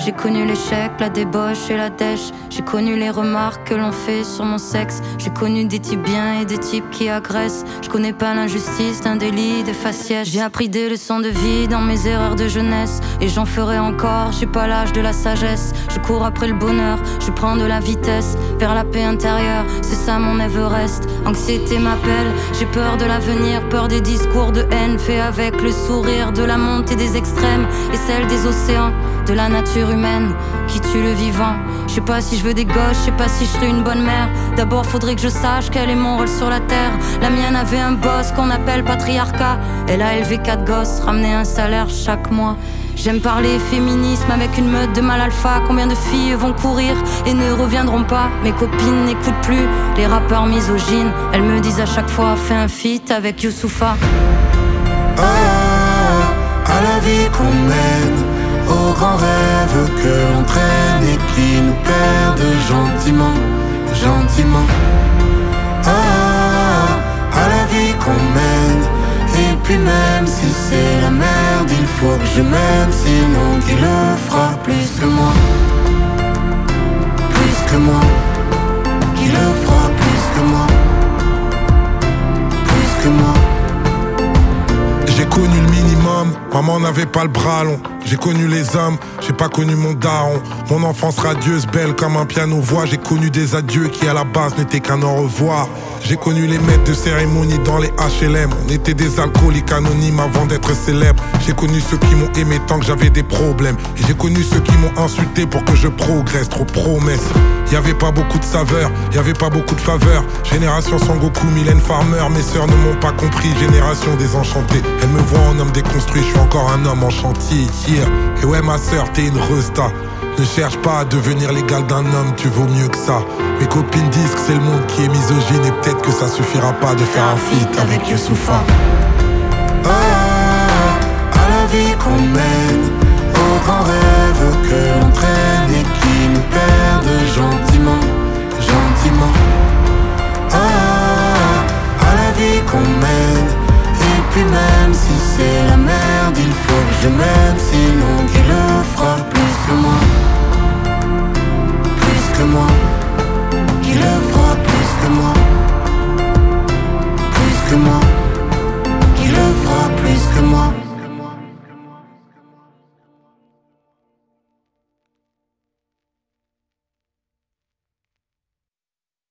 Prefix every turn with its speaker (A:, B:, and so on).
A: J'ai connu l'échec, la débauche et la dèche. J'ai connu les remarques que l'on fait sur mon sexe. J'ai connu des types bien et des types qui agressent. Je connais pas l'injustice d'un délit de faciès. J'ai appris des leçons de vie dans mes erreurs de jeunesse. Et j'en ferai encore, j'ai pas l'âge de la sagesse. Je cours après le bonheur, je prends de la vitesse vers la paix intérieure, c'est ça mon Everest. Anxiété m'appelle, j'ai peur de l'avenir, peur des discours de haine faits avec le sourire, de la montée des extrêmes et celle des océans, de la nature humaine qui tue le vivant. Je sais pas si je veux des gosses, je sais pas si je serai une bonne mère. D'abord faudrait que je sache quel est mon rôle sur la terre. La mienne avait un boss qu'on appelle patriarcat. Elle a élevé 4 gosses, ramené un salaire chaque mois. J'aime parler féminisme avec une meute de mal alpha. Combien de filles vont courir et ne reviendront pas? Mes copines n'écoutent plus les rappeurs misogynes. Elles me disent à chaque fois, fais un feat avec Youssoupha.
B: Oh, à la vie qu'on mène, aux grands rêves que l'on traîne et qui nous perdent gentiment, gentiment. Oh, à la vie qu'on mène. Et puis même si c'est la merde, il faut que je m'aime, sinon qui le fera plus que moi? Plus que moi. Qui le fera plus que moi? Plus que moi.
C: J'ai connu le minimum, maman n'avait pas le bras long. J'ai connu les hommes, j'ai pas connu mon daron. Mon enfance radieuse, belle comme un piano-voix. J'ai connu des adieux qui à la base n'étaient qu'un au revoir. J'ai connu les maîtres de cérémonie dans les HLM. On était des alcooliques anonymes avant d'être célèbres. J'ai connu ceux qui m'ont aimé tant que j'avais des problèmes. Et j'ai connu ceux qui m'ont insulté pour que je progresse. Trop promesses. Y'avait pas beaucoup de saveurs, y'avait pas beaucoup de faveurs. Génération Sangoku, Mylène Farmer. Mes sœurs ne m'ont pas compris, génération désenchantée. Elles me voient en homme déconstruit, je suis encore un homme en chantier. Et ouais ma sœur, t'es une resta. Ne cherche pas à devenir l'égal d'un homme, tu vaux mieux que ça. Mes copines disent que c'est le monde qui est misogyne. Et peut-être que ça suffira pas de faire un feat avec Youssoupha.
B: Oh, à la vie qu'on mène, aux grands rêves que l'on traîne et qui nous perdent gentiment,